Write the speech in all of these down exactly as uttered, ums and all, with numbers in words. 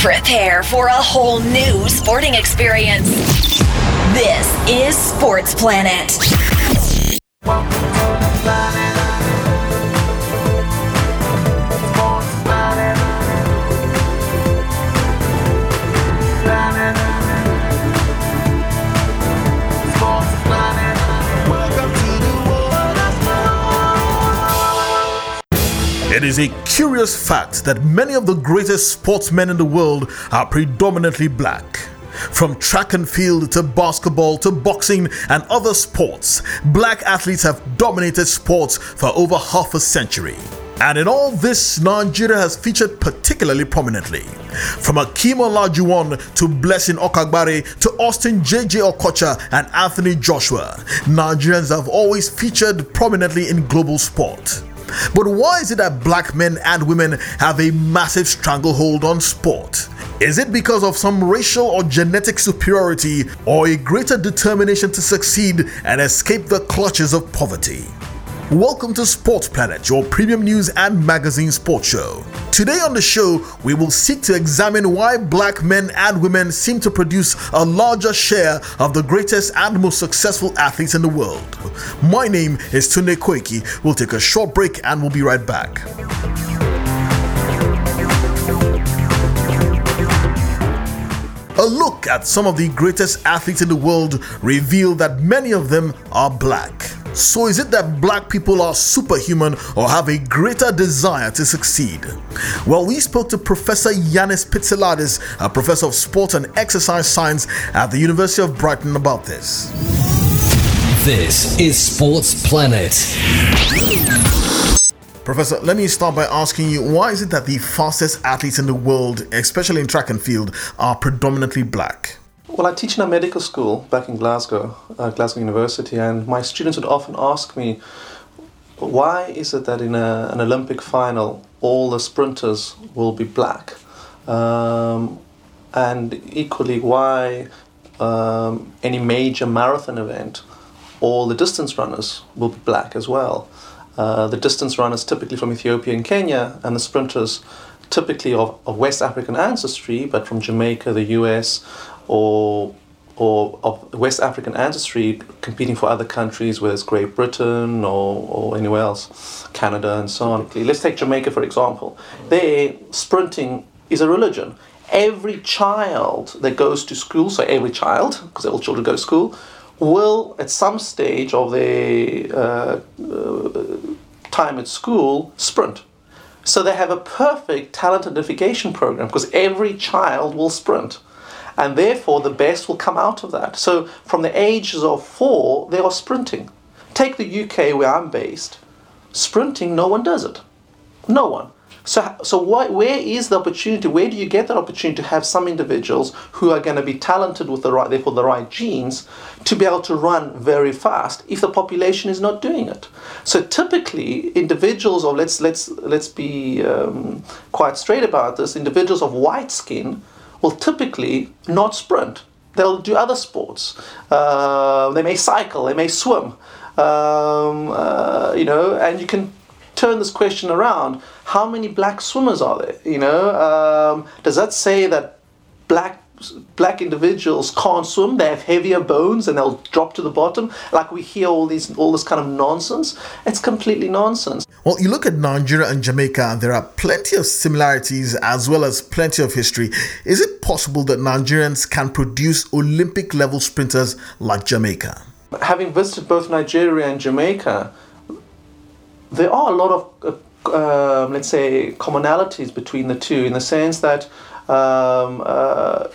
Prepare for a whole new sporting experience. This is Sports Planet. It is a curious fact that many of the greatest sportsmen in the world are predominantly black. From track and field to basketball to boxing and other sports, black athletes have dominated sports for over half a century. And in all this, Nigeria has featured particularly prominently. From Akeem Olajuwon to Blessing Okagbare to Austin J J Okocha and Anthony Joshua, Nigerians have always featured prominently in global sport. But why is it that black men and women have a massive stranglehold on sport? Is it because of some racial or genetic superiority, or a greater determination to succeed and escape the clutches of poverty? Welcome to Sports Planet, your premium news and magazine sports show. Today on the show, we will seek to examine why black men and women seem to produce a larger share of the greatest and most successful athletes in the world. My name is Tunde Koiki. We'll take a short break and we'll be right back. A look at some of the greatest athletes in the world reveal that many of them are black. So is it that black people are superhuman or have a greater desire to succeed? Well, we spoke to Professor Yanis Pitsilades, a professor of sport and exercise science at the University of Brighton, about this. This is Sports Planet. Professor, let me start by asking you, why is it that the fastest athletes in the world, especially in track and field, are predominantly black? Well, I teach in a medical school back in Glasgow, uh, Glasgow University, and my students would often ask me, why is it that in a, an Olympic final all the sprinters will be black? Um, and equally, why um, any major marathon event, all the distance runners will be black as well? Uh, the distance runners typically from Ethiopia and Kenya, and the sprinters typically of, of West African ancestry, but from Jamaica, the U S, or or of West African ancestry, competing for other countries, whether it's Great Britain or, or anywhere else, Canada and so on. Let's take Jamaica for example. There, sprinting is a religion. Every child that goes to school, so every child, because all children go to school, will at some stage of their uh, uh, time at school sprint. So they have a perfect talent identification program because every child will sprint. And therefore, the best will come out of that. So from the ages of four, they are sprinting. Take the U K where I'm based. Sprinting, no one does it. No one. So, so why, where is the opportunity? Where do you get that opportunity to have some individuals who are going to be talented with the right, therefore the right genes, to be able to run very fast if the population is not doing it? So typically, individuals of let's let's let's be um, quite straight about this. Individuals of white skin will typically not sprint. They'll do other sports. Uh, they may cycle, they may swim, um, uh, you know, and you can turn this question around. How many black swimmers are there? You know, um, does that say that black black individuals can't swim? They have heavier bones and they'll drop to the bottom. Like we hear all these, all this kind of nonsense. It's completely nonsense. Well, you look at Nigeria and Jamaica, and there are plenty of similarities as well as plenty of history. Is it possible that Nigerians can produce Olympic level sprinters like Jamaica? Having visited both Nigeria and Jamaica, there are a lot of uh, um, let's say commonalities between the two, in the sense that um, uh,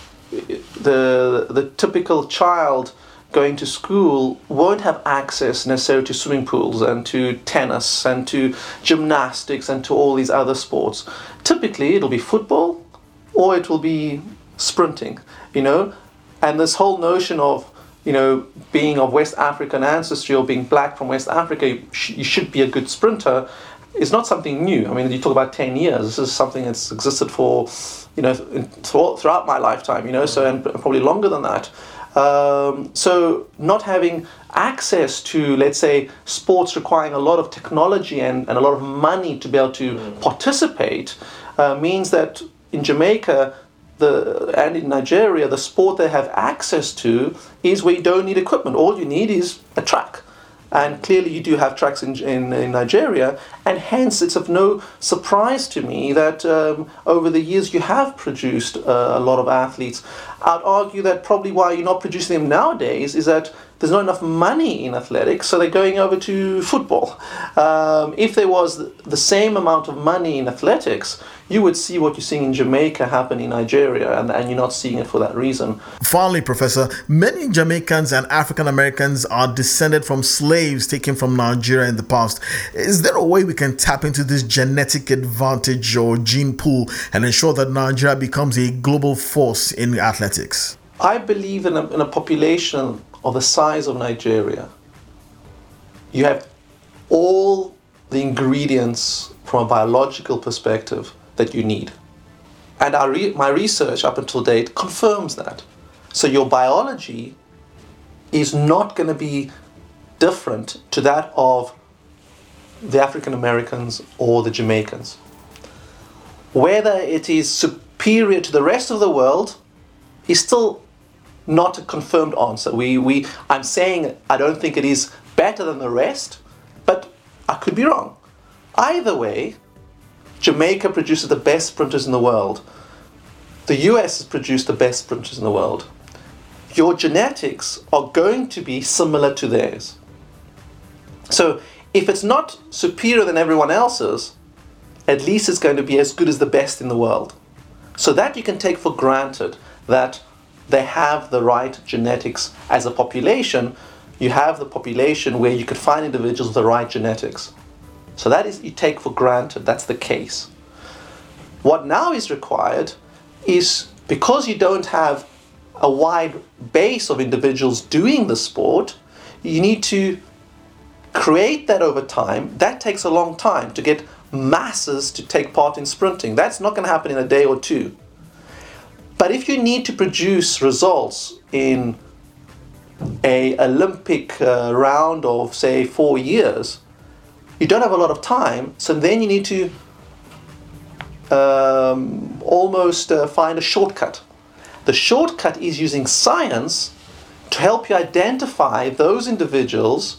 the the typical child going to school won't have access necessarily to swimming pools and to tennis and to gymnastics and to all these other sports. Typically it'll be football or it will be sprinting, you know, and this whole notion of, you know, being of West African ancestry or being black from West Africa, you, sh- you should be a good sprinter, is not something new. I mean, you talk about ten years, this is something that's existed for, you know, th- throughout my lifetime, you know, so, and probably longer than that. Um, so not having access to, let's say, sports requiring a lot of technology and, and a lot of money to be able to mm. participate uh, means that in Jamaica, the and in Nigeria, the sport they have access to is where you don't need equipment. All you need is a track. And clearly you do have tracks in, in, in Nigeria, and hence it's of no surprise to me that um, over the years you have produced uh, a lot of athletes. I'd argue that probably why you're not producing them nowadays is that there's not enough money in athletics, so they're going over to football. Um, if there was the same amount of money in athletics, you would see what you're seeing in Jamaica happen in Nigeria, and, and you're not seeing it for that reason. Finally, Professor, many Jamaicans and African Americans are descended from slaves taken from Nigeria in the past. Is there a way we can tap into this genetic advantage or gene pool and ensure that Nigeria becomes a global force in athletics? I believe in a, in a population of the size of Nigeria, you have all the ingredients from a biological perspective that you need. And our re- my research up until date confirms that. So your biology is not going to be different to that of the African Americans or the Jamaicans. Whether it is superior to the rest of the world is still not a confirmed answer. We, we, I'm saying I don't think it is better than the rest, but I could be wrong. Either way, Jamaica produces the best sprinters in the world. The U S has produced the best sprinters in the world. Your genetics are going to be similar to theirs. So if it's not superior than everyone else's, at least it's going to be as good as the best in the world. So that you can take for granted that they have the right genetics as a population. You have the population where you could find individuals with the right genetics. So that is, you take for granted, that's the case. What now is required is, because you don't have a wide base of individuals doing the sport, you need to create that over time. That takes a long time to get masses to take part in sprinting. That's not going to happen in a day or two. But if you need to produce results in a Olympic uh, round of, say, four years, you don't have a lot of time, so then you need to um, almost uh, find a shortcut. The shortcut is using science to help you identify those individuals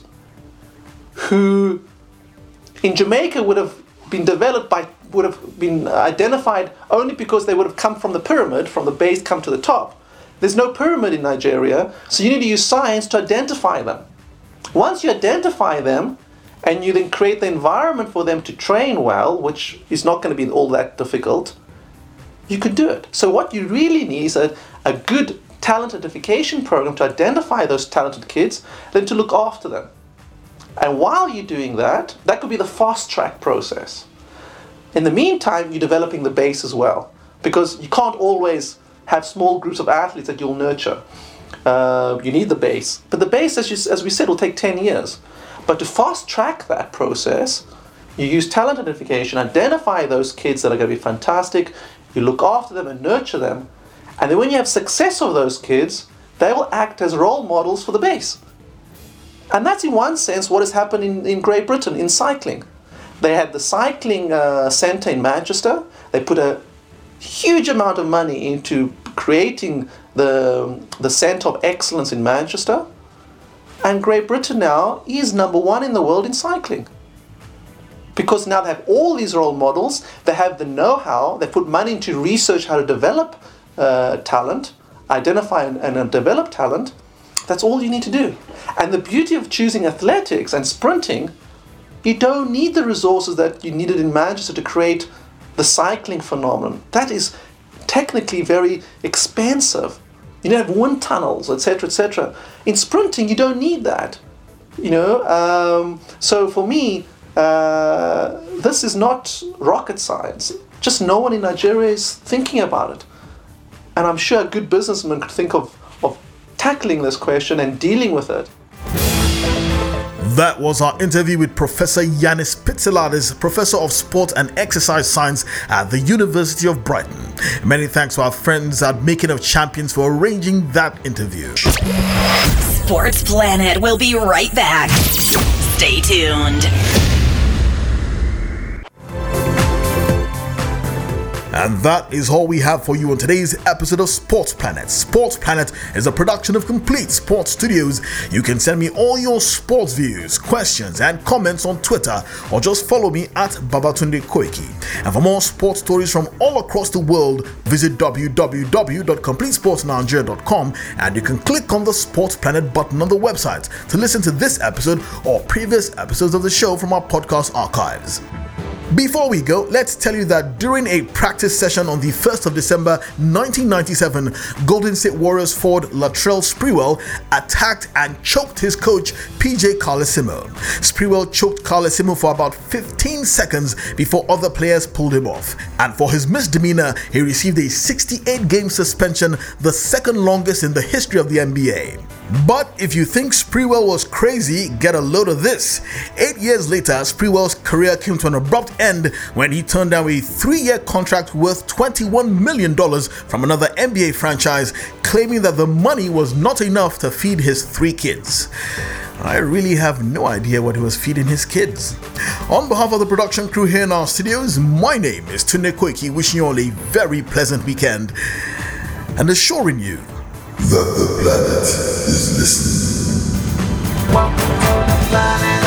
who in Jamaica would have been developed by would have been identified only because they would have come from the pyramid, from the base come to the top. There's no pyramid in Nigeria, so you need to use science to identify them. Once you identify them, and you then create the environment for them to train well, which is not going to be all that difficult, you can do it. So what you really need is a, a good talent identification program to identify those talented kids, then to look after them. And while you're doing that, that could be the fast track process. In the meantime, you're developing the base as well, because you can't always have small groups of athletes that you'll nurture. Uh, you need the base. But the base, as, you, as we said, will take ten years. But to fast track that process, you use talent identification, identify those kids that are going to be fantastic, you look after them and nurture them, and then when you have success of those kids, they will act as role models for the base. And that's in one sense what has happened in, in Great Britain in cycling. They had the cycling uh, centre in Manchester. They put a huge amount of money into creating the, the centre of excellence in Manchester. And Great Britain now is number one in the world in cycling. Because now they have all these role models, they have the know-how, they put money into research how to develop uh, talent, identify and, and develop talent. That's all you need to do. And the beauty of choosing athletics and sprinting, you don't need the resources that you needed in Manchester to create the cycling phenomenon. That is technically very expensive. You don't have wind tunnels, et cetera, et cetera. In sprinting, you don't need that. You know, um, so for me, uh, this is not rocket science. Just no one in Nigeria is thinking about it. And I'm sure a good businessman could think of, of tackling this question and dealing with it. That was our interview with Professor Yanis Pitsilades, Professor of Sport and Exercise Science at the University of Brighton. Many thanks to our friends at Making of Champions for arranging that interview. Sports Planet will be right back. Stay tuned. And that is all we have for you on today's episode of Sports Planet. Sports Planet is a production of Complete Sports Studios. You can send me all your sports views, questions, and comments on Twitter, or just follow me at Babatunde Koiki. And for more sports stories from all across the world, visit w w w dot complete sports nigeria dot com, and you can click on the Sports Planet button on the website to listen to this episode or previous episodes of the show from our podcast archives. Before we go, let's tell you that during a practice session on the first of December nineteen ninety-seven, Golden State Warriors forward Latrell Sprewell attacked and choked his coach P J Carlesimo. Sprewell choked Carlesimo for about fifteen seconds before other players pulled him off, and for his misdemeanor, he received a sixty-eight game suspension, the second longest in the history of the N B A. But if you think Sprewell was crazy, get a load of this. Eight years later, Sprewell's career came to an abrupt end when he turned down a three-year contract worth twenty-one million dollars from another N B A franchise, claiming that the money was not enough to feed his three kids. I really have no idea what he was feeding his kids. On behalf of the production crew here in our studios, my name is Tunde Koiki, wishing you all a very pleasant weekend and assuring you that the planet is listening. Welcome to the planet.